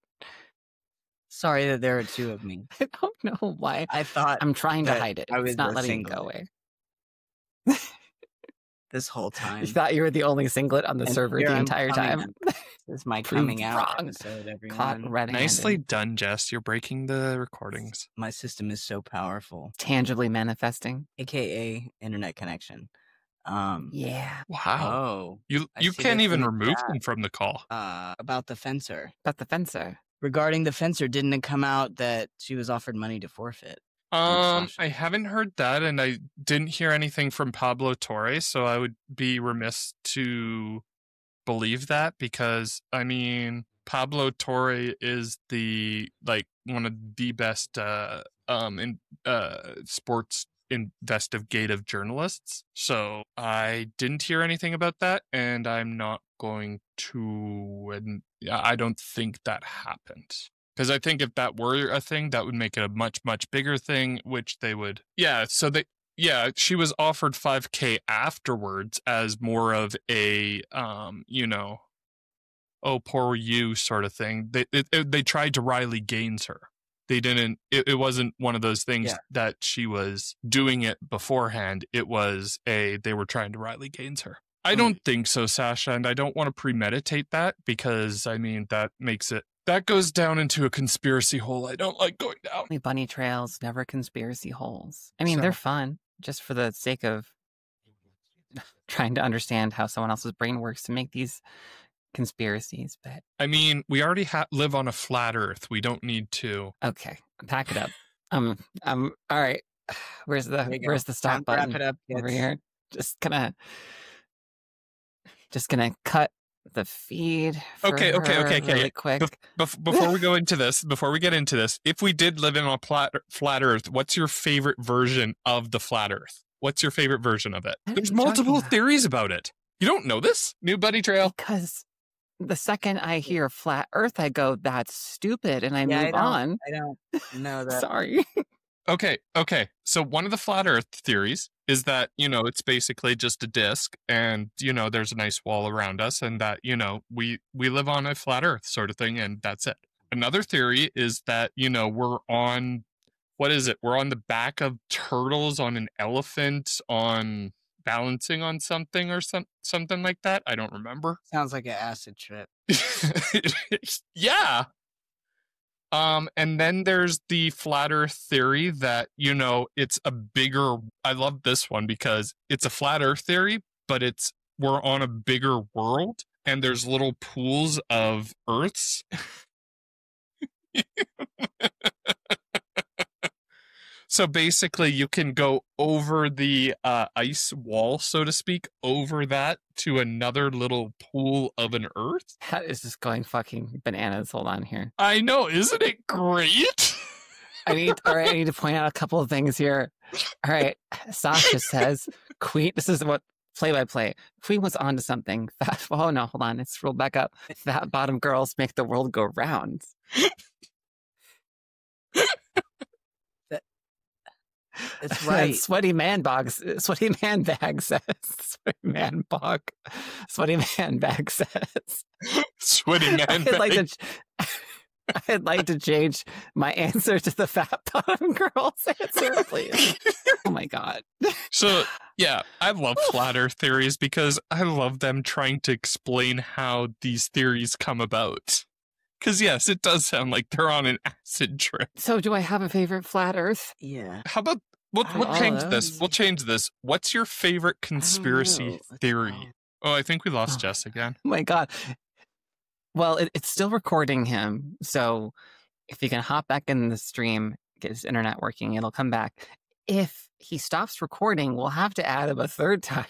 C: Sorry that there are two of me.
B: I don't know why.
C: I thought
B: I'm trying to
C: that
B: hide it.
C: I
B: It's
C: was
B: not
C: a
B: letting it go
C: singlet.
B: away.
C: this whole time.
B: You thought you were the only singlet on the
C: And
B: server
C: here
B: the
C: I'm
B: entire
C: coming
B: time?
C: This is my
B: Proved
C: coming out
B: wrong.
C: episode,
B: Caught
C: everyone.
B: red-handed.
D: Nicely done, Jess. You're breaking the recordings.
C: My system is so powerful,
B: Tangibly manifesting.
C: aka internet connection. Um,
B: Yeah.
D: Wow.
C: Oh,
D: you
C: I
D: you
C: see
D: can't
C: this
D: even
C: in the
D: remove
C: chat.
D: them from the call.
C: uh, about the fencer.
B: About the fencer.
C: Regarding the fencer, didn't it come out that she was offered money to forfeit?
D: Um,
C: Sasha.
D: I haven't heard that, and I didn't hear anything from Pablo Torre, so I would be remiss to believe that because I mean Pablo Torre is the like one of the best uh um in uh sports investigative journalists. So I didn't hear anything about that, and I'm not going to. And I don't think that happened. Because I think if that were a thing, that would make it a much, much bigger thing, which they would. Yeah, so they, yeah, she was offered five K afterwards as more of a, um, you know, oh, poor you sort of thing. They it, it, they tried to Riley Gaines her. They didn't, it, it wasn't one of those things
C: Yeah.
D: that she was doing it beforehand. It was a, they were trying to Riley Gaines her. I don't think so, Sasha, and I don't want to premeditate that because, I mean, that makes it, that goes down into a conspiracy hole I don't like going down.
B: Only bunny trails, never conspiracy holes. I mean,
D: So-
B: they're fun just for the sake of trying to understand how someone else's brain works to make these conspiracies. But
D: I mean, we already ha- live on a flat Earth. We don't need to.
B: okay, pack it up. Um, um, all right. Where's the
C: There you go.
B: where's the stop
C: Time to wrap
B: button
C: it up,
B: over
C: kids.
B: here? Just gonna, just gonna cut the feed. For
D: Okay, okay,
B: her
D: okay, okay.
B: Really quick.
D: Bef- before we go into this, before we get into this, if we did live in a flat, flat Earth, what's your favorite version of the flat Earth? What's your favorite version of it?
B: What are
D: There's
B: you talking
D: multiple
B: about?
D: theories about it. You don't know this? New Bunny Trail.
B: Because the second I hear flat Earth, I go, "That's stupid," and I
C: Yeah, I
B: move
C: don't-
B: on.
C: I don't know that.
B: Sorry.
D: Okay, okay. So one of the flat Earth theories is that, you know, it's basically just a disc and, you know, there's a nice wall around us and that, you know, we we live on a flat Earth sort of thing and that's it. Another theory is that, you know, we're on what is it? We're on the back of turtles on an elephant on balancing on something or some something like that. I don't remember.
C: Sounds like an acid trip.
D: Yeah. Um, and then there's the flat Earth theory that, you know, it's a bigger, I love this one because it's a flat Earth theory, but it's, we're on a bigger world and there's little pools of Earths. So basically you can go over the uh, ice wall, so to speak, over that to another little pool of an Earth.
B: That is just going fucking bananas. Hold on here.
D: I know, isn't it great?
B: I need, all right, I need to point out a couple of things here. All right, Sasha says, Queen, this is what play by play. Queen was onto something. Fat, oh no, hold on, it's rolled back up. Fat bottom girls make the world go round.
C: That's
B: And
C: right.
B: sweaty man box, sweaty man bag says, sweaty man bog, sweaty man bag says.
D: Sweaty man
B: I'd like
D: bag.
B: to, I'd like to change my answer to the fat bottom girls answer, please. Oh my god.
D: So, yeah, I love flat Earth theories because I love them trying to explain how these theories come about. Because, yes, it does sound like they're on an acid trip.
B: So, do I have a favorite flat Earth?
C: Yeah.
D: How about, we'll,
B: I
D: we'll
B: don't
D: change
B: know.
D: this. We'll change this. What's your favorite
C: I don't know.
D: conspiracy
C: Let's
D: theory?
C: go.
D: Oh, I think we lost
B: Oh.
D: Jess again.
B: Oh my god. Well, it, it's still recording him, so if you can hop back in the stream, get his internet working, it'll come back. If he stops recording, we'll have to add him a third time.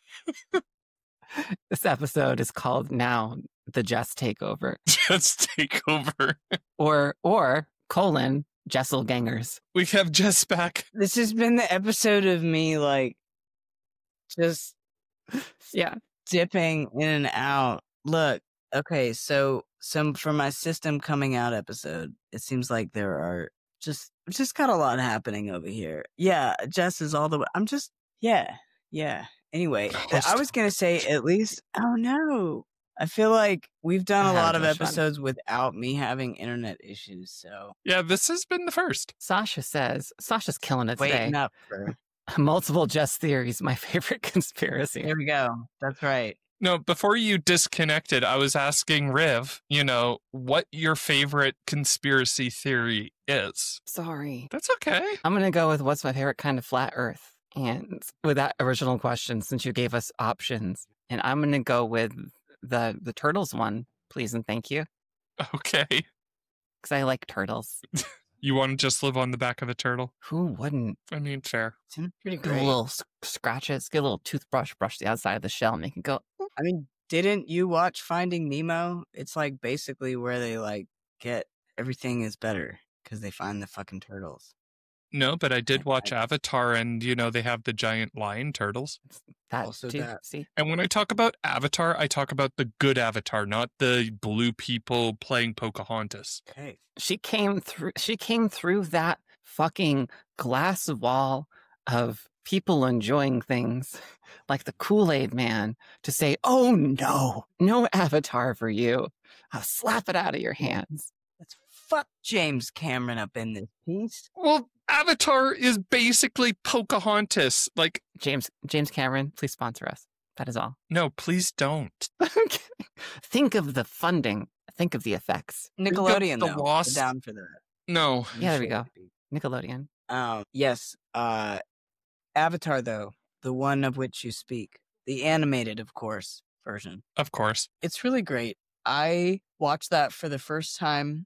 B: This episode is called now The Jess Takeover.
D: Just take over.
B: Or, or, colon, Jessel Gangers.
D: We have Jess back.
C: This has been the episode of me, like, just
B: Yeah.
C: dipping in and out. Look, okay, so some for my system coming out episode, it seems like there are just just got a lot happening over here. Yeah, Jess is all the way. I'm just yeah, yeah. Anyway,
D: Oh,
C: I was gonna say at least. Oh no, I feel like we've done
B: I
C: a
B: had
C: lot
B: a
C: of
B: crush on-
C: episodes without me having internet issues. So
D: Yeah, this has been the first.
B: Sasha says, Sasha's killing it today.
C: waiting up for.
B: Multiple Jess theories, my favorite conspiracy.
C: There we go. That's right.
D: No, before you disconnected, I was asking Riv, you know, what your favorite conspiracy theory is.
B: Sorry.
D: That's okay.
B: I'm going to go with what's my favorite kind of flat earth. And with that original question, since you gave us options, and I'm going to go with the, the turtles one, please and thank you,
D: Okay.
B: because I like turtles.
D: You want to just live on the back of a turtle?
B: Who wouldn't?
D: I mean, fair.
C: It's pretty
B: Get a
C: great.
B: little s- scratches, get a little toothbrush, brush the outside of the shell, make it go.
C: I mean, didn't you watch Finding Nemo? It's like basically where they like get everything is better because they find the fucking turtles.
D: No, but I did
C: I-
D: watch
C: I-
D: Avatar, and, you know, they have the giant lion turtles.
B: That
C: Also
B: too.
C: that.
B: See,
D: And when I talk about Avatar, I talk about the good Avatar, not the blue people playing Pocahontas.
C: Okay.
B: she came through. She came through that fucking glass wall of people enjoying things, like the Kool-Aid Man, to say, "Oh no, no Avatar for you." I'll slap it out of your hands.
C: Let's fuck James Cameron up in this piece.
D: Well, Avatar is basically Pocahontas. Like,
B: James James Cameron, please sponsor us. That is all.
D: no, please don't.
B: Think of the funding. Think of the effects.
C: Nickelodeon,
D: the
C: though. We're
D: Wasp-
C: down for that.
D: No.
B: Yeah, there we
C: should
B: go.
C: be.
B: Nickelodeon.
C: Um, yes. Uh, Avatar, though, the one of which you speak, the animated, of course, version.
D: Of course.
C: It's really great. I watched that for the first time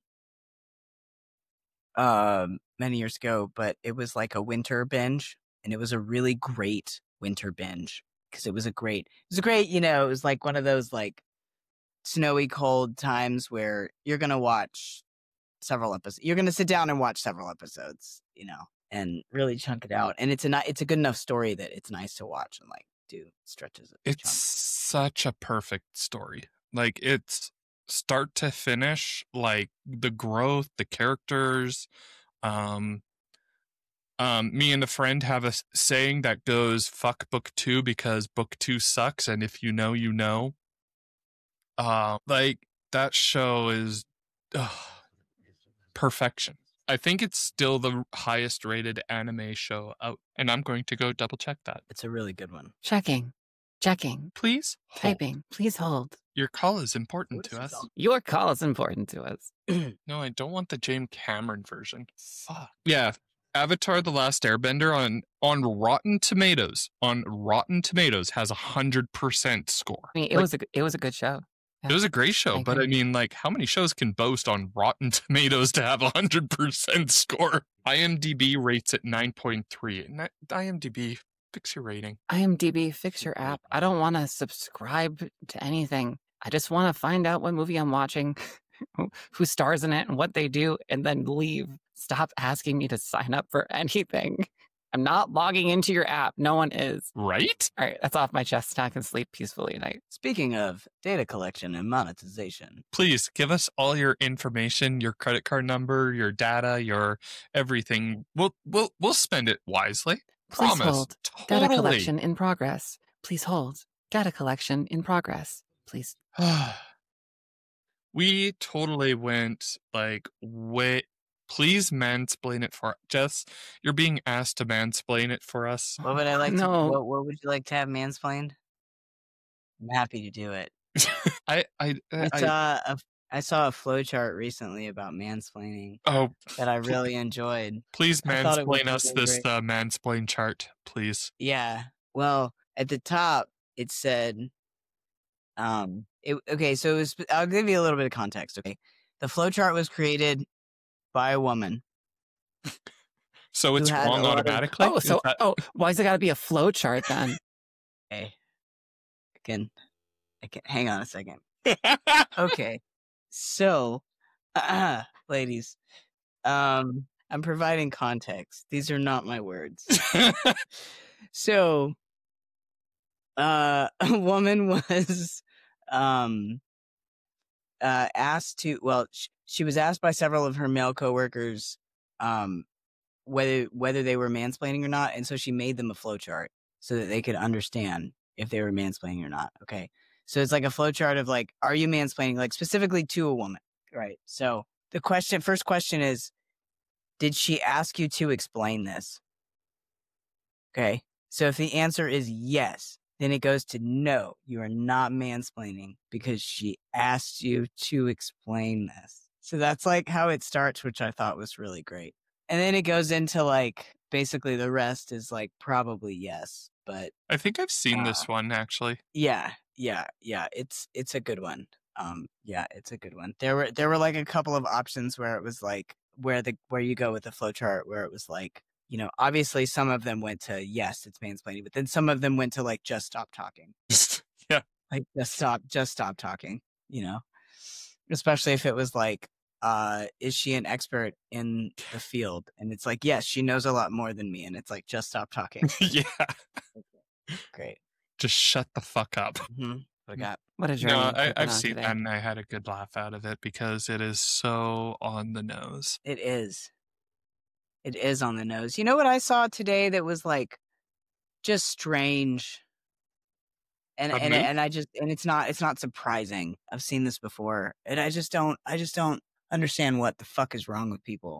C: um many years ago, but it was like a winter binge, and it was a really great winter binge because it was a great it was a great, you know, it was like one of those like snowy cold times where you're gonna watch several episodes. You're gonna sit down and watch several episodes, you know, and really chunk it out. And it's a ni- it's a good enough story that it's nice to watch and like do stretches of
D: It's
C: chunks.
D: such a perfect story. Like, it's start to finish, like the growth, the characters. Um, um, me and a friend have a s- saying that goes, fuck book two because book two sucks. And if you know, you know. Uh, like, that show is ugh, perfection. I think it's still the highest rated anime show out. And I'm going to go double check that.
C: It's a really good one.
B: Checking. Checking.
D: Please hold.
B: Typing. Please hold.
D: Your call is important
C: What
D: to
C: is
D: us.
C: this all-
B: Your call is important to us.
D: No, I don't want the James Cameron version. Fuck. Yeah. Avatar The Last Airbender on on Rotten Tomatoes. On Rotten Tomatoes has a hundred percent score.
B: I mean, it
D: Like,
B: was a it was a good show.
D: it was a great show,
B: I
D: but I
B: agree.
D: mean, like, how many shows can boast on Rotten Tomatoes to have a hundred percent score? IMDb rates it nine point three. And that- IMDb, fix your rating.
B: IMDb, fix your app. I don't want to subscribe to anything. I just want to find out what movie I'm watching, who- who stars in it, and what they do, and then leave. Stop asking me to sign up for anything. I'm not logging into your app. No one is.
D: Right?
B: All right, that's off my chest. Now I can sleep peacefully tonight.
C: Speaking of data collection and monetization,
D: Please give us all your information, your credit card number, your data, your everything. We'll we'll we'll spend it wisely.
B: Please
D: Promise.
B: hold. Data
D: Totally.
B: collection in progress. Please hold. Data collection in progress. Please.
D: We totally went like, wait, please mansplain it for Jess. You're being asked to mansplain it for us.
C: what would I like
B: No.
C: to? What, what would you like to have mansplained? I'm happy to do it.
D: I I,
C: I,
D: I,
C: saw a I saw a flowchart recently about mansplaining
D: oh,
C: that I really enjoyed.
D: please
C: I thought it was
D: mansplain us
C: really
D: this
C: great.
D: uh, mansplain chart, please.
C: Yeah. Well, at the top it said, um, it, okay. So it was. I'll give you a little bit of context. Okay, the flowchart was created by a woman.
D: So it's
C: who had
D: wrong
C: a lot of-
D: automatically?
B: Oh, so
D: Is that-
B: oh, why's it got to be a flow chart then?
C: Okay. I can, I can, hang on a second. Okay. So, uh, ladies, um, I'm providing context. These are not my words. So, uh, a woman was, um, uh, asked to, well, sh- she was asked by several of her male coworkers, um, whether, whether they were mansplaining or not. And so she made them a flowchart so that they could understand if they were mansplaining or not. Okay. So it's like a flowchart of like, are you mansplaining? Like specifically to a woman. Right. So the question, first question is, did she ask you to explain this? Okay. So if the answer is yes, then it goes to no, you are not mansplaining because she asked you to explain this. So that's like how it starts, which I thought was really great. And then it goes into like, basically the rest is like probably yes, but
D: I think I've seen
C: Uh,
D: this one actually.
C: yeah, yeah, yeah. It's it's a good one. Um, yeah, it's a good one. There were there were like a couple of options where it was like where the where you go with the flowchart where it was like, you know, obviously some of them went to yes, it's mansplaining, but then some of them went to like just stop talking.
D: Yeah.
C: Like just stop, just stop talking. You know, especially if it was like, uh, is she an expert in the field? And it's like, yes, she knows a lot more than me. And it's like, just stop talking.
D: Yeah.
C: Great.
D: Just shut the fuck up.
C: Mm-hmm. What I got?
B: What a journey.
D: No,
B: we've
D: I,
B: been
D: I've
B: on
D: seen
B: today.
D: that and I had a good laugh out of it because it is so on the nose.
C: It is. It is on the nose. You know what I saw today that was like just strange. And
D: A
C: and
D: move?
C: and I just and it's not it's not surprising. I've seen this before. And I just don't I just don't understand what the fuck is wrong with people.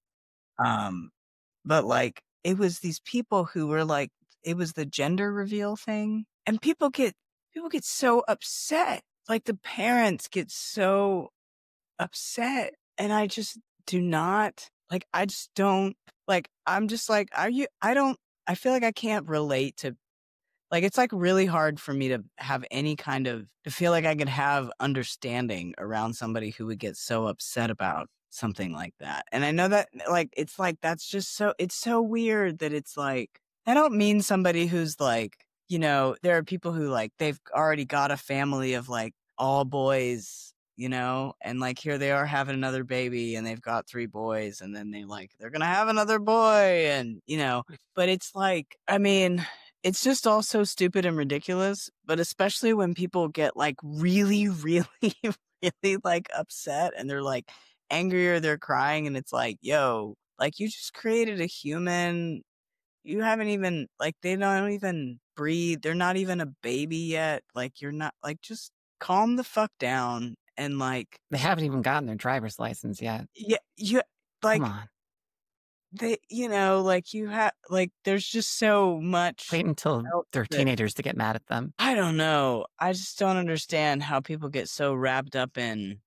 C: Um but like it was these people who were like it was the gender reveal thing. And people get people get so upset. Like the parents get so upset. And I just do not like I just don't like I'm just like are you I don't I feel like I can't relate to like it's like really hard for me to have any kind of to feel like I could have understanding around somebody who would get so upset about something like that. And I know that like it's like that's just so it's so weird that it's like I don't mean somebody who's like, you know, there are people who like they've already got a family of like all boys, you know, and like here they are having another baby and they've got three boys and then they like they're gonna have another boy and you know, but it's like I mean it's just all so stupid and ridiculous, but especially when people get like really, really, really like upset and they're like angry or they're crying and it's like, yo, like you just created a human. You haven't even like they don't even breathe. They're not even a baby yet. Like you're not like just calm the fuck down and like
B: They haven't even gotten their driver's license yet.
C: yeah, you like
B: Come on.
C: they you know, like you have like there's just so much
B: Wait until
C: else
B: they're
C: that-
B: teenagers to get mad at them.
C: I don't know. I just don't understand how people get so wrapped up in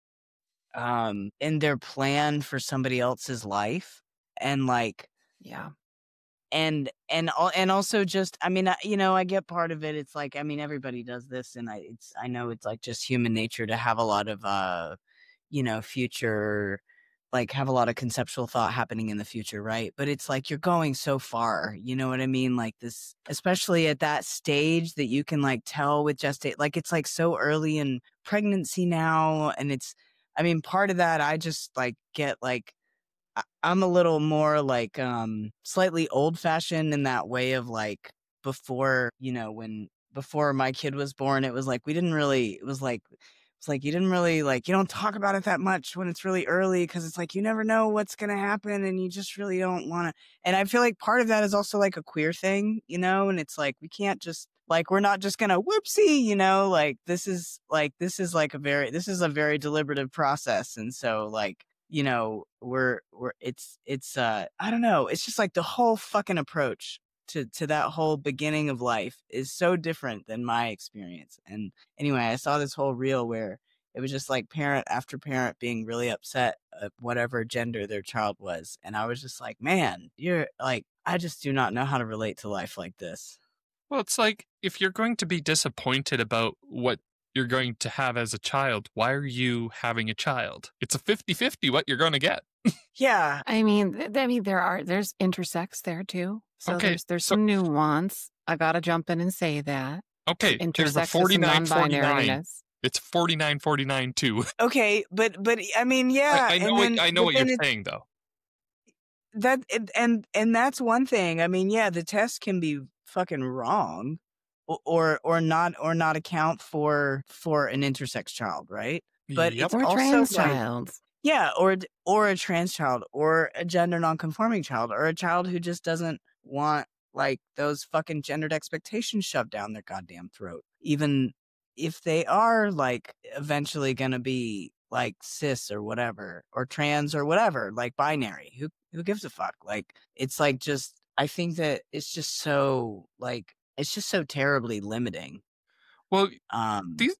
C: um in their plan for somebody else's life and like
B: Yeah.
C: and and al- and also just I mean I, you know I get part of it. It's like I mean everybody does this and I it's I know it's like just human nature to have a lot of uh you know future like have a lot of conceptual thought happening in the future, right? But it's like you're going so far, you know what I mean? Like this, especially at that stage that you can like tell with gestate, like it's like so early in pregnancy now. And it's, I mean, part of that, I just like get like, I- I'm a little more like um slightly old fashioned in that way of like before, you know, when before my kid was born, it was like we didn't really, it was like, it's like you didn't really like you don't talk about it that much when it's really early because it's like you never know what's gonna happen and you just really don't want to. And I feel like part of that is also like a queer thing, you know. And it's like we can't just like we're not just gonna whoopsie, you know. Like this is like this is like a very this is a very deliberative process, and so like you know we're we're it's it's uh I don't know. It's just like the whole fucking approach to to that whole beginning of life is so different than my experience. And anyway, I saw this whole reel where it was just like parent after parent being really upset at whatever gender their child was. And I was just like, man, you're like, I just do not know how to relate to life like this.
D: Well, it's like if you're going to be disappointed about what you're going to have as a child, why are you having a child? It's a fifty-fifty what you're going to get.
C: Yeah.
B: I mean, th- I mean, there are there's intersex there too. So
D: Okay,
B: there's there's
D: so-
B: some nuance. I gotta jump in and say that.
D: Okay, there's the
B: Intersex with some
D: forty-nine forty-nine.
B: non-binariness.
D: It's forty-nine forty-nine too.
C: Okay, but but I mean, yeah.
D: I, I know
C: and
D: what
C: then,
D: I know
C: but
D: what
C: then
D: you're
C: it-
D: saying though.
C: That and, and and that's one thing. I mean, yeah, the test can be fucking wrong, o- or or not or not account for for an intersex child, right? But
D: Yep.
C: it's
B: Or a
C: also
B: trans
C: like,
B: child.
C: yeah, or d- or a trans child, or a gender nonconforming child, or a child who just doesn't want like those fucking gendered expectations shoved down their goddamn throat, even if they are like eventually gonna be like cis or whatever, or trans or whatever, like binary. Who who gives a fuck? Like it's like just I think that it's just so like it's just so terribly limiting.
D: Well,
C: Um,
D: these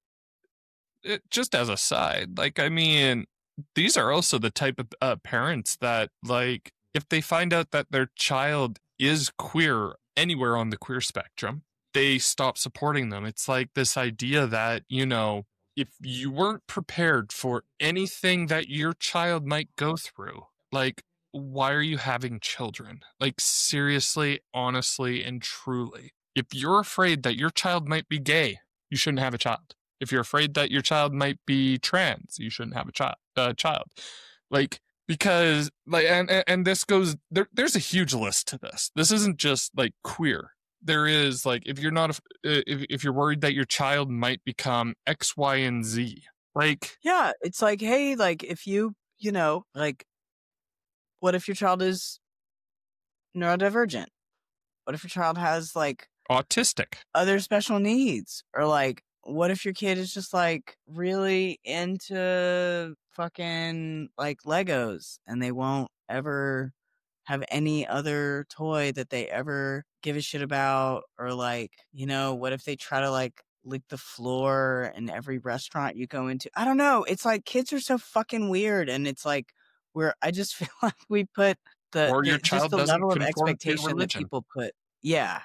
D: it, just as a side, like I mean, these are also the type of uh, parents that, like, if they find out that their child is queer anywhere on the queer spectrum, they stop supporting them. It's like this idea that, you know, if you weren't prepared for anything that your child might go through, like, why are you having children? Like, seriously, honestly, and truly. If you're afraid that your child might be gay, you shouldn't have a child. If you're afraid that your child might be trans, you shouldn't have a child. Uh, child, like because like and and, and this goes there. There's a huge list to this. This isn't just like queer. There is like if you're not a, if if you're worried that your child might become X, Y, and Z. Like
C: yeah, it's like, hey, like if you you know like, what if your child is neurodivergent? What if your child has like
D: autistic.
C: other special needs, or like what if your kid is just like really into fucking like Legos and they won't ever have any other toy that they ever give a shit about? Or like, you know, what if they try to like lick the floor in every restaurant you go into? I don't know. It's like kids are so fucking weird, and it's like we're I just feel like we put the,
D: Or your
C: the-
D: child
C: just the
D: doesn't
C: level of
D: conform to your
C: expectation that
D: religion.
C: people put yeah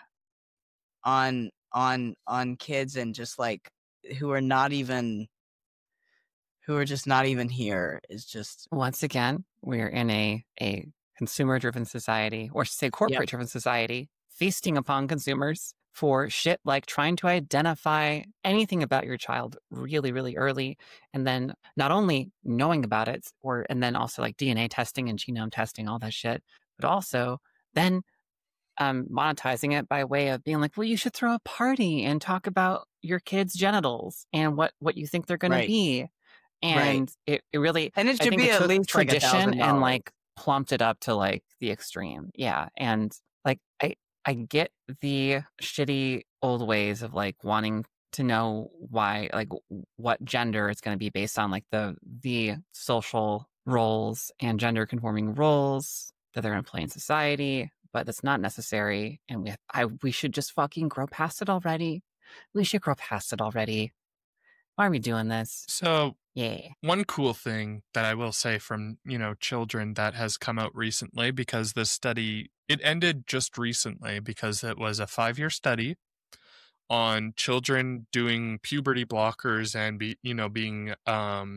C: on on on kids, and just like who are not even who are just not even here is just
B: Once again, we're in a a consumer driven society, or say corporate driven society, feasting upon consumers for shit like trying to identify anything about your child really, really early, and then not only knowing about it, or and then also like D N A testing and genome testing, all that shit, but also then um, monetizing it by way of being like, well, you should throw a party and talk about your kid's genitals and what what you think they're going
C: Right.
B: to be, and it, it really
C: and it
B: I
C: should
B: think
C: be
B: it
C: at
B: took
C: least like a
B: tradition
C: thousand
B: and
C: dollars.
B: like plumped it up to like the extreme. Yeah. And like I I get the shitty old ways of like wanting to know why, like what gender it's going to be based on, like the the social roles and gender conforming roles that they're going to play in society, but that's not necessary. And we I we should just fucking grow past it already. We should grow past it already. Why are we doing this?
D: So
B: Yeah.
D: one cool thing that I will say from, you know, children that has come out recently, because this study, it ended just recently because it was a five-year study on children doing puberty blockers and be, you know, being um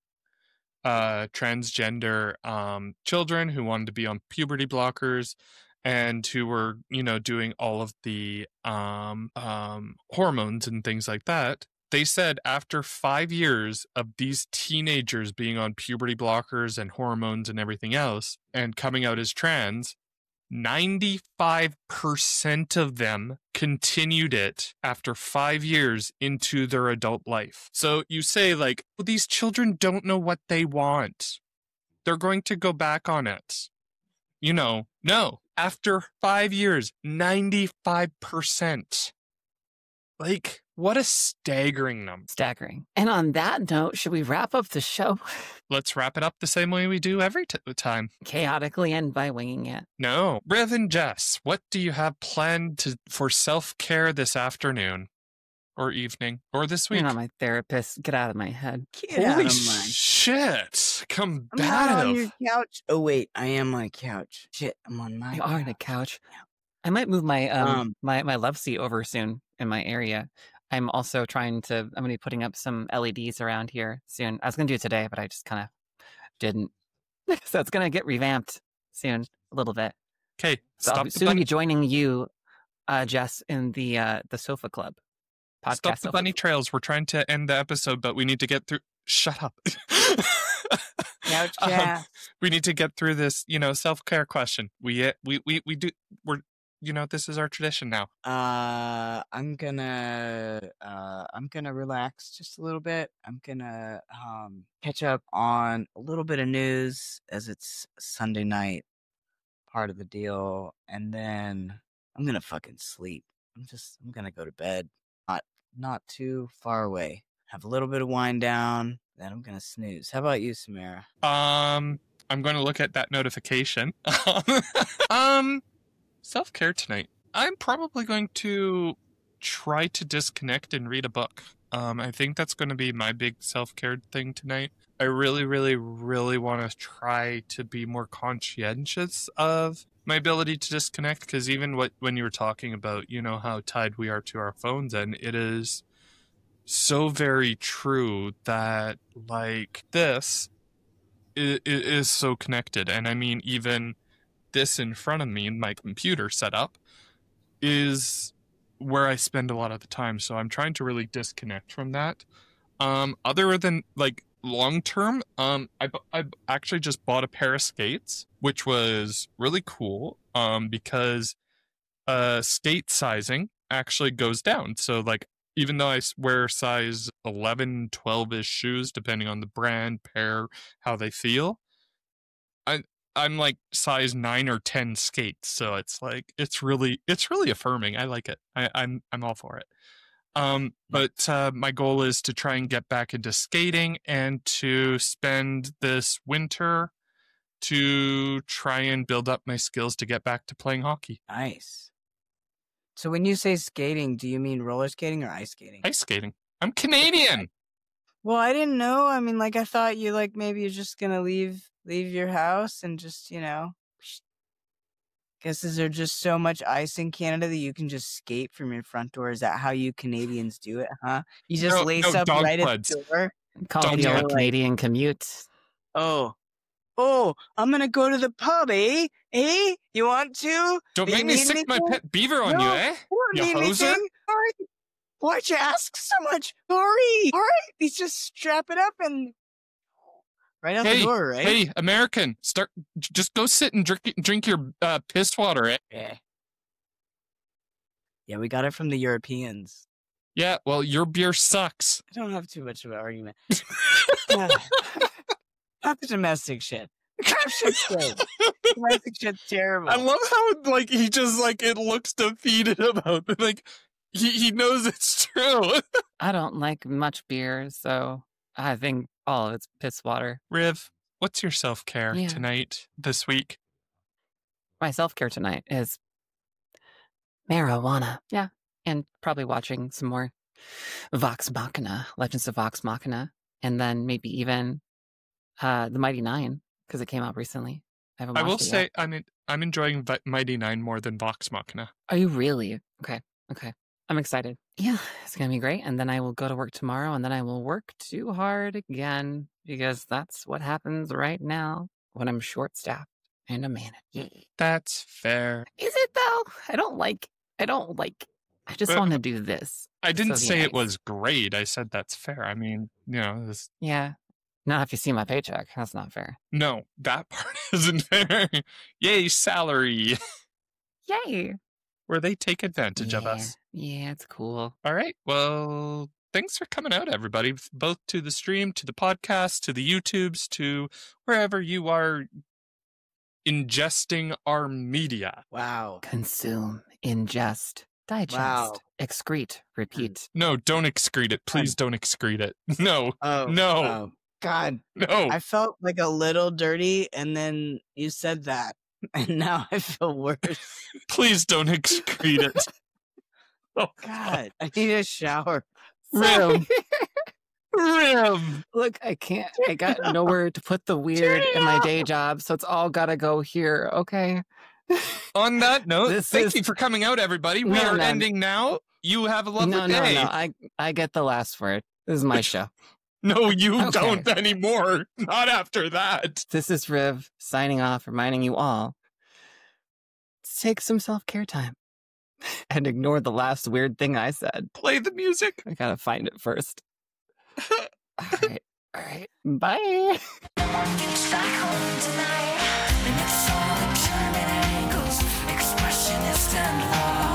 D: uh transgender um children who wanted to be on puberty blockers and who were, you know, doing all of the um um hormones and things like that. They said after five years of these teenagers being on puberty blockers and hormones and everything else and coming out as trans, ninety-five percent of them continued it after five years into their adult life. So you say, like, well, these children don't know what they want. They're going to go back on it. You know, no. After five years, ninety-five percent. Like, what a staggering number.
B: Staggering. And on that note, should we wrap up the show
D: Let's wrap it up the same way we do every t- time.
B: chaotically and by winging it?
D: No. Rev and Jess, what do you have planned to for self-care this afternoon? Or evening? Or this
B: You're
D: week?
B: not my therapist. Get out of my head.
C: Get out
D: Holy
C: of mine.
D: shit.
C: I'm not on your
D: Combative.
C: couch. Oh wait, I am on a couch. Shit, I'm on my
B: You are on a
C: couch.
B: couch. I might move my um,
C: Um,
B: my my love seat over soon in my area. I'm also trying to. I'm going to be putting up some L E Ds around here soon. I was going to do it today, but I just kind of didn't. So it's gonna get revamped soon, a little bit.
D: Okay,
B: So I'll
D: stop the
B: soon
D: bunny.
B: be joining you, uh, Jess, in the uh, the Sofa Club podcast.
D: Stop the
B: Sofa
D: bunny
B: Club.
D: trails. We're trying to end the episode, but we need to get through. Shut up.
C: Ouch,
D: Um,
C: yeah.
D: we need to get through this, you know, self care question. We we we we do. We're you know this is our tradition now.
C: Uh, I'm gonna uh, I'm gonna relax just a little bit. I'm gonna um catch up on a little bit of news as it's Sunday night, part of the deal, and then I'm gonna fucking sleep. I'm just I'm gonna go to bed, not not too far away. Have a little bit of wind down, then I'm gonna snooze. How about you, Samara?
D: Um, I'm going to look at that notification. um, self care tonight. I'm probably going to try to disconnect and read a book. Um, I think that's going to be my big self care thing tonight. I really, really, really want to try to be more conscientious of my ability to disconnect, because even what when you were talking about, you know, how tied we are to our phones, and it is so very true that like this is, is so connected. And I mean, even this in front of me, my computer setup, is where I spend a lot of the time. So I'm trying to really disconnect from that. Um, other than like long term, um, I, I actually just bought a pair of skates, which was really cool um, because uh, skate sizing actually goes down. So like, even though I wear size eleven, twelve-ish shoes, depending on the brand, pair, how they feel, I, I'm like size nine or ten skates. So it's like, it's really, it's really affirming. I like it. I, I'm, I'm all for it. Um, but uh, my goal is to try and get back into skating and to spend this winter to try and build up my skills to get back to playing hockey.
C: Nice. So when you say skating, do you mean roller skating or ice skating?
D: Ice skating. I'm Canadian.
C: Well, I didn't know. I mean, like, I thought you, like, maybe you're just gonna leave leave your house and just, you know. Guess is there just so much ice in Canada that you can just skate from your front door? Is that how you Canadians do it, huh? You just
D: No,
C: lace
D: no,
C: up
D: dog
C: right
D: sleds.
C: at the door?
B: Call
D: Don't
B: it the
D: do
B: old
D: it.
C: Like-
B: Canadian commute.
C: Oh. Oh, I'm gonna go to the pub, eh? Eh? You want to?
D: Don't
C: Do you
D: make me
C: need
D: sick my
C: anything?
D: pet beaver on
C: No.
D: you, eh?
C: I don't
D: You
C: need
D: hoser?
C: anything. Hurry. Why'd you ask so much? Hurry. All right. He's just strap it up and right out
D: Hey,
C: the door, right?
D: hey, American, start. j- Just go sit and drink drink your uh, piss water, eh?
C: Yeah. Yeah, we got it from the Europeans.
D: Yeah, well, your beer sucks.
C: I don't have too much of an argument. Yeah. Not the domestic shit. The crap shit's good. Domestic shit's terrible.
D: I love how like he just like it looks defeated about it. Like he he knows it's true.
B: I don't like much beer, so I think all of it's piss water.
D: Riv, what's your self care
B: Yeah.
D: tonight, this week?
B: My self care tonight is marijuana. Yeah. And probably watching some more Vox Machina, Legends of Vox Machina, and then maybe even uh, The Mighty Nine, because it came out recently. I haven't
D: I
B: watched
D: will
B: it
D: say
B: yet.
D: I'm in, I'm enjoying Vi- Mighty Nine more than Vox Machina.
B: Are you really? Okay. Okay. I'm excited. Yeah, it's going to be great. And then I will go to work tomorrow, and then I will work too hard again, because that's what happens right now when I'm short staffed and a manager.
D: That's fair.
B: Is it though? I don't like, I don't like, I just
D: Well,
B: want to do this.
D: I didn't
B: So
D: say it
B: nice.
D: was great. I said that's fair. I mean, you know, this,
B: Yeah. Not if you see my paycheck. That's not fair.
D: no, that part isn't fair. Yay, salary.
B: Yay.
D: Where they take advantage of
B: Yeah.
D: us.
B: Yeah, it's cool.
D: All right. Well, thanks for coming out, everybody, both to the stream, to the podcast, to the YouTubes, to wherever you are ingesting our media.
C: Wow.
B: Consume, ingest, digest,
C: Wow.
B: excrete, repeat.
D: No, don't excrete it. Please don't excrete it. No,
C: Oh.
D: No.
C: oh, God.
D: no.
C: I felt like a little dirty, and then you said that, and now I feel worse.
D: Please don't excrete it. Oh,
C: God, I need a shower.
D: Rim. Rim.
B: Look, I can't, I got nowhere to put the weird in my day job, so it's all gotta go here, okay?
D: On that note,
B: This
D: thank
B: is-
D: you for coming out, everybody. We
B: No,
D: are
B: no.
D: ending now. You have a lovely
B: no, no,
D: day.
B: no, I, I get the last word. This is my show.
D: No, you
B: Okay.
D: don't anymore. Not after that.
B: This is Riv signing off, reminding you all to take some self-care time and ignore the last weird thing I said.
D: Play the music.
B: I gotta find it first. All right. All right. Bye.
A: No one gets back home tonight, and it's all the German angles, expressionist and law.